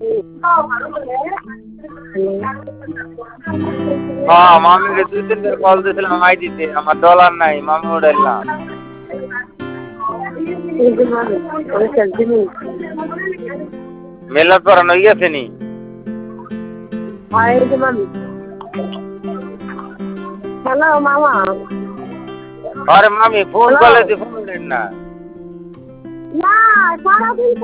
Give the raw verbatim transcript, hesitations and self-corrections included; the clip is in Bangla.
হ্যাঁ মামিকে দুই তিনবার কল দিয়েছিলাম আইডিতে, আমার ডলার নাই, মামি উঠাইলাম। মেলা করানো গেছে নি? হ্যালো মামা। আরে মামি ফোন করলে তুই ফোন উঠেন না। না সারাদিন